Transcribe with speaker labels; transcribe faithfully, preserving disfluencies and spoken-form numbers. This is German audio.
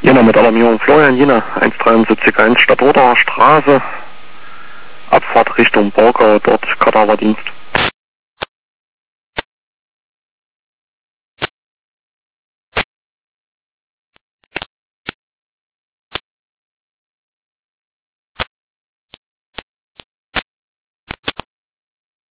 Speaker 1: Jena mit Alarmierung Florian, Jena eins drei sieben eins Stadtroder Straße, Abfahrt Richtung Borgau, dort Kadaverdienst.